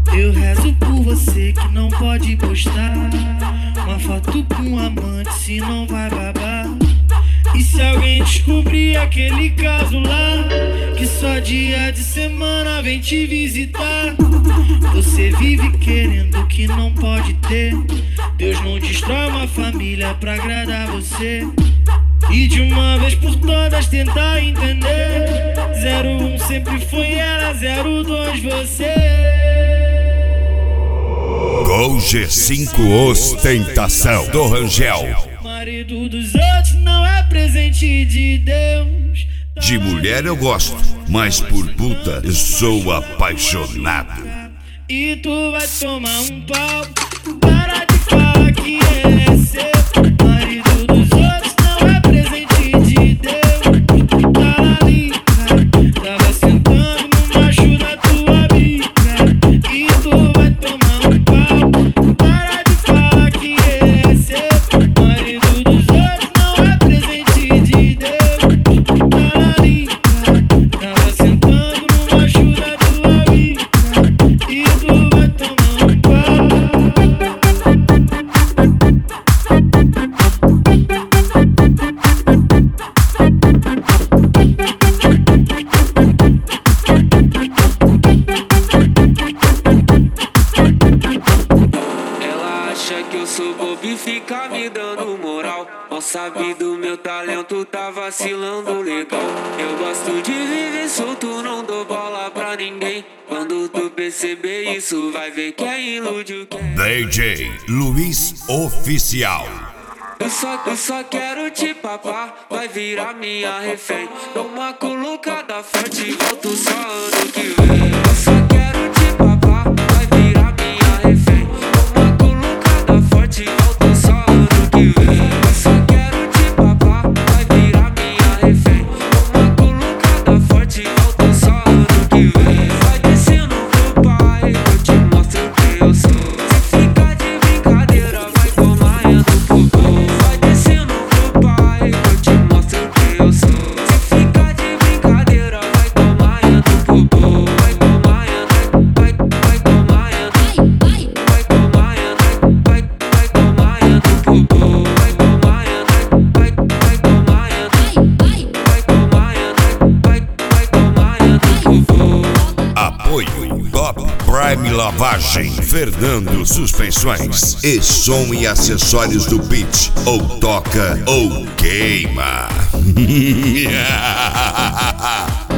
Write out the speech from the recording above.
Eu rezo por você que não pode postar uma foto com um amante, se não vai babar. E se alguém descobrir aquele caso lá, que só dia de semana vem te visitar. Você vive querendo o que não pode ter. Deus não destrói uma família pra agradar você. E de uma vez por todas tentar entender. 01 sempre foi ela, 02 você. Gol G5 Ostentação do Rangel. Marido dos outros não é presente de Deus. De mulher eu gosto, mas por puta eu sou apaixonado. E tu vai tomar um pau. Para de falar que ele é seu. Marido dos outros não é presente de Deus. Tá ali, tava sentando no macho da tua bica. E tu vai tomar um pau. Para de falar que ele é seu. Marido dos outros não é presente de Deus. Tá ali, tava sentando no macho da tua bica. E tu vai tomar um pau. Ela acha que eu sou bobo e fica me dando moral. Mal sabe do meu talento, tá vacilando legal. Eu gosto de viver solto, não dou bola pra ninguém. Quando tu perceber isso, vai ver que é ilude o que é. DJ Luiz Oficial. Eu só quero te papar, vai virar minha refém. Dou uma colocada forte, volto só ano que vem. Eu só quero te papar, vai virar minha refém. Dou uma colocada forte, volto só ano que vem. Eu só quero te papar, vai virar minha refém. Dou uma colocada forte, volto só ano que vem. Vai descendo pro pai, eu te mostro quem eu sou. Se ficar de brincadeira, vai tomar pro gol. Vai descendo pro pai, eu te mostro quem eu sou. Se ficar de brincadeira, vai tomar pro gol. Vai tomar, vai tomar, vai tomar, vai tomar pro gol. Vai tomar, vai tomar, vai tomar pro gol. Apoio Top Prime Lavagem, Fernando Suspensões e som e acessórios do beat. Ou toca ou queima.